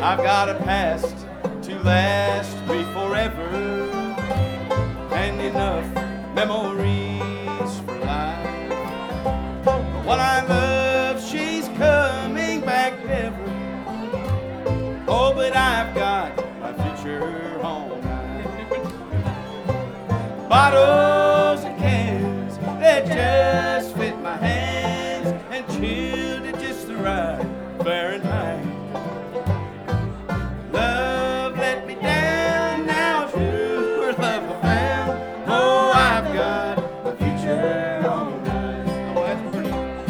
I've got a past to last me forever, and enough memories for life. What I love, she's coming back never. Oh, but I've got my future home. Bottles and cans that just fit my hands, and chilled at just the right Fahrenheit. Love let me down, now true love I found. Oh, I've got my future home. Oh, that's pretty.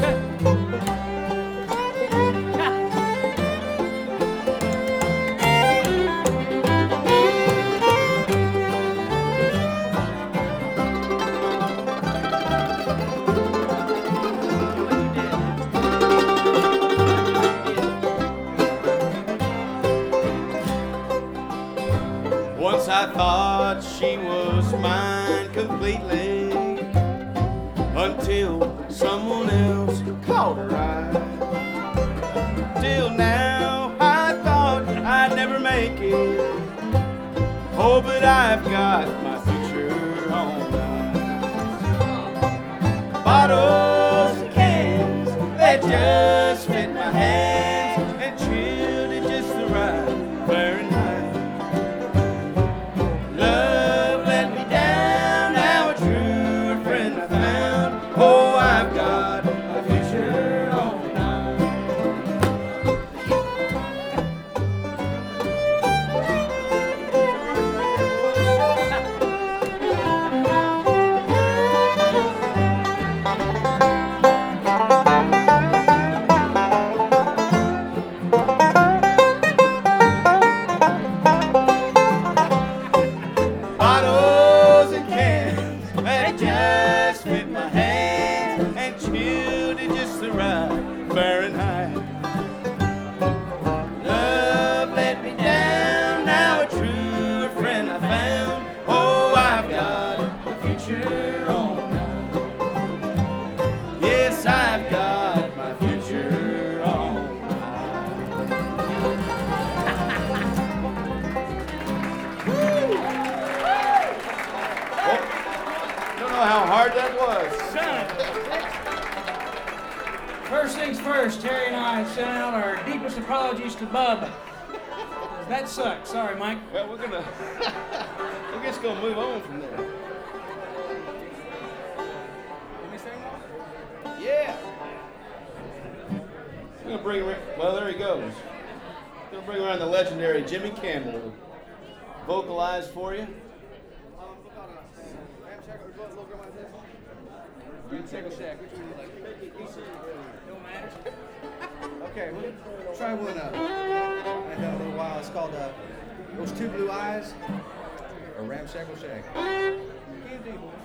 Once I thought she was mine completely, until someone else caught her eye. Till now I thought I'd never make it. Oh, but I've got my future on ice. Bottles and cans that just fit my hands, and chilled at just the right Fahrenheit. Oh, I've got a future on ice. Bottles and cans that just fit my hands, and chilled at just the right Fahrenheit. Love let me down, now a true friend I found. Oh, I've got a future on ice. Yes, I've got my future on Don't know how hard that was. First things first, Terry and I sent out our deepest apologies to Bub. That sucked. Sorry, Mike. Well, we're just gonna move on from there. Yeah. We're gonna bring well, there he goes. We're gonna bring around the legendary Jimmy Campbell to vocalize for you. Ramshackle Shack. Which one do you like? Don't matter. Okay, we'll try one I done a little while. It's called Those Two Blue Eyes or Ramshackle Shack. Can't do, boy.